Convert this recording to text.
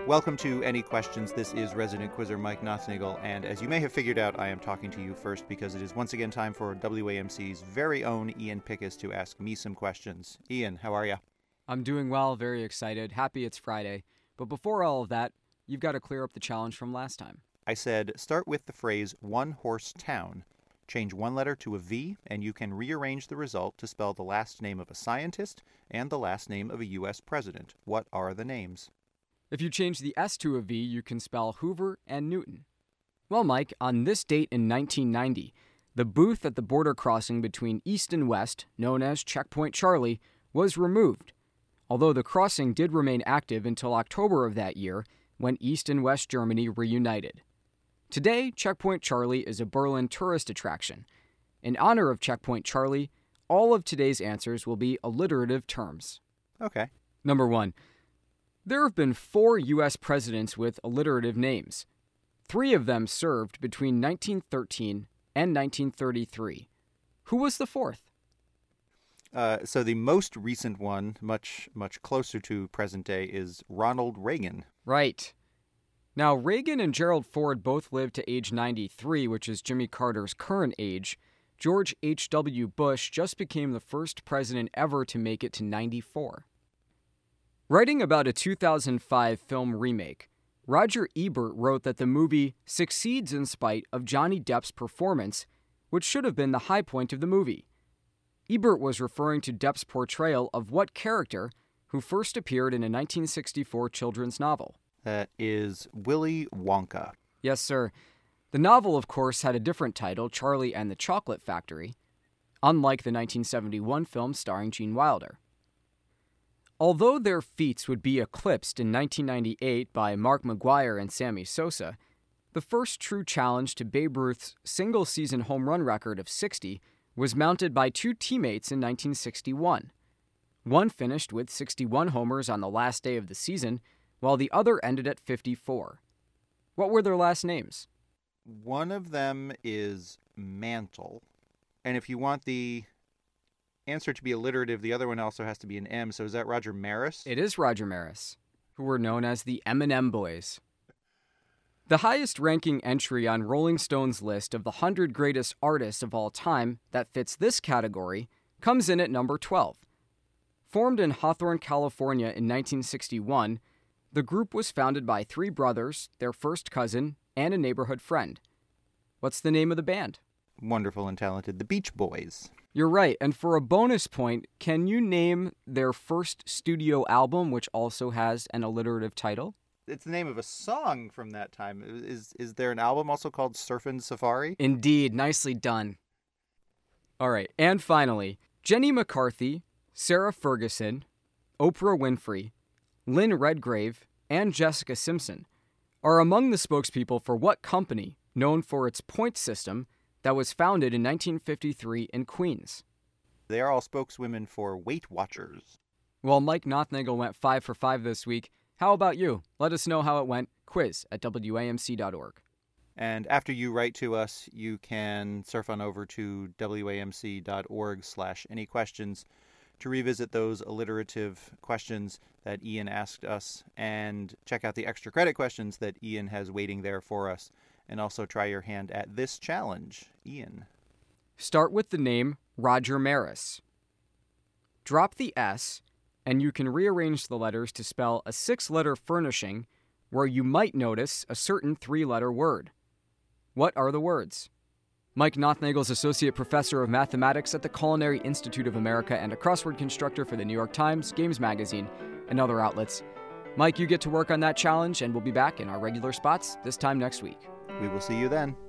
Welcome to Any Questions. This is resident quizzer Mike Nothnagel, and as you may have figured out, I am talking to you first because it is once again time for WAMC's very own Ian Pickus to ask me some questions. Ian, how are you? I'm doing well, very excited, happy it's Friday. But before all of that, you've got to clear up the challenge from last time. I said start with the phrase one-horse town. Change one letter to a V, and you can rearrange the result to spell the last name of a scientist and the last name of a U.S. president. What are the names? If you change the S to a V, you can spell Hoover and Newton. Well, Mike, on this date in 1990, the booth at the border crossing between East and West, known as Checkpoint Charlie, was removed, although the crossing did remain active until October of that year, when East and West Germany reunited. Today, Checkpoint Charlie is a Berlin tourist attraction. In honor of Checkpoint Charlie, all of today's answers will be alliterative terms. Okay. Number 1. There have been 4 U.S. presidents with alliterative names. 3 of them served between 1913 and 1933. Who was the 4th? So the most recent one, much closer to present day, is Ronald Reagan. Right. Now, Reagan and Gerald Ford both lived to age 93, which is Jimmy Carter's current age. George H.W. Bush just became the first president ever to make it to 94. Writing about a 2005 film remake, Roger Ebert wrote that the movie succeeds in spite of Johnny Depp's performance, which should have been the high point of the movie. Ebert was referring to Depp's portrayal of what character who first appeared in a 1964 children's novel? That is Willy Wonka. Yes, sir. The novel, of course, had a different title, Charlie and the Chocolate Factory, unlike the 1971 film starring Gene Wilder. Although their feats would be eclipsed in 1998 by Mark McGwire and Sammy Sosa, the first true challenge to Babe Ruth's single-season home run record of 60 was mounted by 2 teammates in 1961. One finished with 61 homers on the last day of the season, while the other ended at 54. What were their last names? One of them is Mantle. And if you want the answer to be alliterative, the other one also has to be an M. So is that Roger Maris? It is Roger Maris, who were known as the M&M Boys. The highest-ranking entry on Rolling Stone's list of the 100 greatest artists of all time that fits this category comes in at number 12. Formed in Hawthorne, California in 1961, the group was founded by 3 brothers, their first cousin, and a neighborhood friend. What's the name of the band? Wonderful and talented, the Beach Boys. You're right, and for a bonus point, can you name their first studio album, which also has an alliterative title? It's the name of a song from that time. Is there an album also called Surfin' Safari? Indeed, nicely done. All right, and finally, Jenny McCarthy, Sarah Ferguson, Oprah Winfrey, Lynn Redgrave, and Jessica Simpson are among the spokespeople for what company, known for its point system, that was founded in 1953 in Queens? They are all spokeswomen for Weight Watchers. Well, Mike Nothnagel went 5 for 5 this week. How about you? Let us know how it went. quiz@wamc.org. And after you write to us, you can surf on over to wamc.org/anyquestions to revisit those alliterative questions that Ian asked us and check out the extra credit questions that Ian has waiting there for us. And also try your hand at this challenge. Ian. Start with the name Roger Maris. Drop the S, and you can rearrange the letters to spell a 6-letter furnishing where you might notice a certain 3-letter word. What are the words? Mike Nothnagel is Associate Professor of Mathematics at the Culinary Institute of America and a crossword constructor for the New York Times, Games Magazine, and other outlets. Mike, you get to work on that challenge, and we'll be back in our regular spots this time next week. We will see you then.